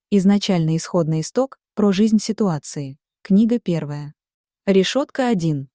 Изначальный исходный исток про жизнь ситуации. Книга 1. Решетка 1.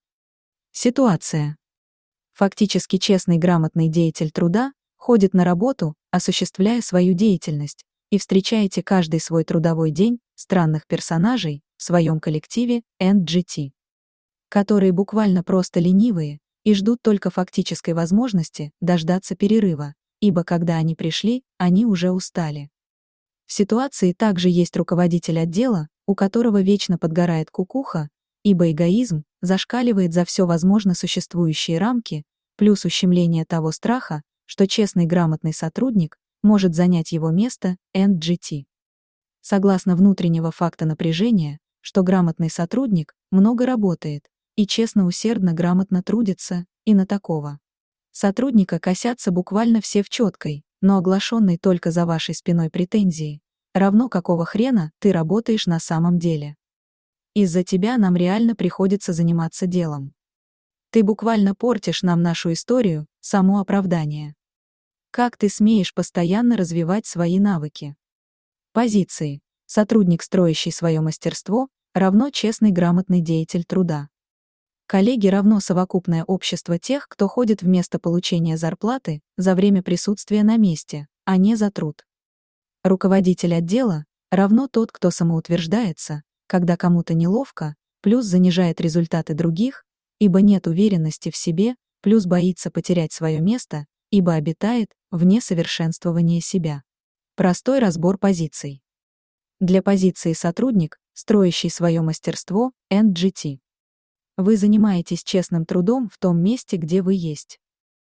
Ситуация. Фактически честный грамотный деятель труда ходит на работу, осуществляя свою деятельность, и встречаете каждый свой трудовой день странных персонажей в своем коллективе NGT, которые буквально просто ленивые и ждут только фактической возможности дождаться перерыва, ибо когда они пришли, они уже устали. В ситуации также есть руководитель отдела, у которого вечно подгорает кукуха, ибо эгоизм зашкаливает за все возможно существующие рамки, плюс ущемление того страха, что честный грамотный сотрудник может занять его место NGT. Согласно внутреннего факта напряжения, что грамотный сотрудник много работает и честно усердно грамотно трудится, и на такого сотрудника косятся буквально все в четкой, но оглашенной только за вашей спиной претензии, равно какого хрена ты работаешь на самом деле. Из-за тебя нам реально приходится заниматься делом. Ты буквально портишь нам нашу историю, само оправдание. Как ты смеешь постоянно развивать свои навыки? Позиции. Сотрудник, строящий свое мастерство, равно честный грамотный деятель труда. Коллеги равно совокупное общество тех, кто ходит вместо получения зарплаты за время присутствия на месте, а не за труд. Руководитель отдела равно тот, кто самоутверждается, когда кому-то неловко, плюс занижает результаты других, ибо нет уверенности в себе, плюс боится потерять свое место, ибо обитает вне совершенствования себя. Простой разбор позиций. Для позиции сотрудник, строящий свое мастерство, NGT. Вы занимаетесь честным трудом в том месте, где вы есть.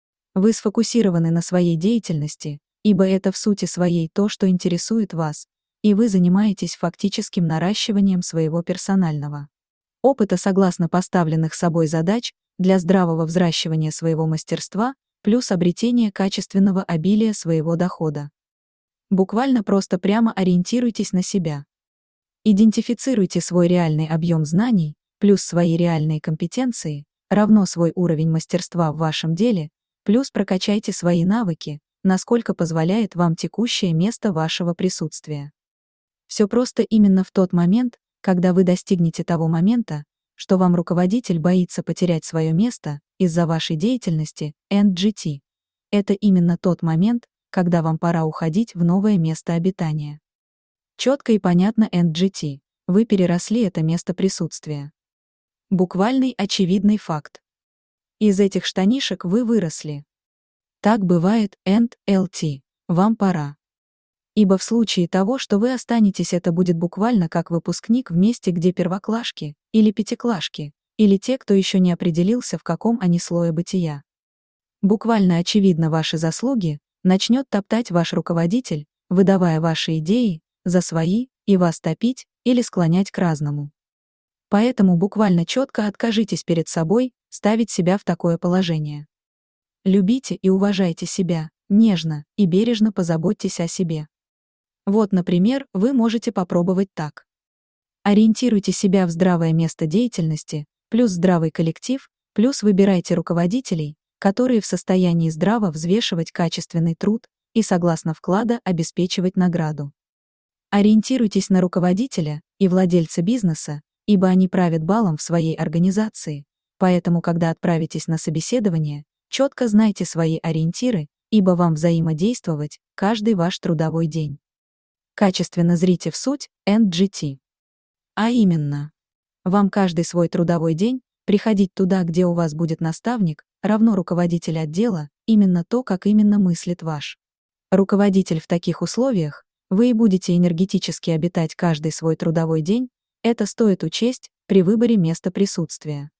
Вы сфокусированы на своей деятельности, ибо это в сути своей то, что интересует вас, и вы занимаетесь фактическим наращиванием своего персонального опыта согласно поставленных собой задач для здравого взращивания своего мастерства, плюс обретения качественного обилия своего дохода. Буквально просто прямо ориентируйтесь на себя. Идентифицируйте свой реальный объем знаний, плюс свои реальные компетенции, равно свой уровень мастерства в вашем деле, плюс прокачайте свои навыки, насколько позволяет вам текущее место вашего присутствия. Все просто именно в тот момент, когда вы достигнете того момента, что вам руководитель боится потерять свое место из-за вашей деятельности, NGT. Это именно тот момент, когда вам пора уходить в новое место обитания. Четко и понятно NGT, вы переросли это место присутствия. Буквальный очевидный факт. Из этих штанишек вы выросли. Так бывает NLT, вам пора. Ибо в случае того, что вы останетесь, это будет буквально как выпускник в месте, где первоклашки, или пятиклашки, или те, кто еще не определился, в каком они слое бытия. Буквально очевидно ваши заслуги начнет топтать ваш руководитель, выдавая ваши идеи за свои и вас топить или склонять к разному. Поэтому буквально четко откажитесь перед собой ставить себя в такое положение. Любите и уважайте себя, нежно и бережно позаботьтесь о себе. Вот, например, вы можете попробовать так. Ориентируйте себя в здравое место деятельности, плюс здравый коллектив, плюс выбирайте руководителей, которые в состоянии здраво взвешивать качественный труд и согласно вклада обеспечивать награду. Ориентируйтесь на руководителя и владельца бизнеса, ибо они правят балом в своей организации, поэтому, когда отправитесь на собеседование, четко знайте свои ориентиры, ибо вам взаимодействовать каждый ваш трудовой день. Качественно зрите в суть NGT. А именно, вам каждый свой трудовой день приходить туда, где у вас будет наставник, равно руководитель отдела, именно то, как именно мыслит ваш руководитель в таких условиях, вы и будете энергетически обитать каждый свой трудовой день, это стоит учесть при выборе места присутствия.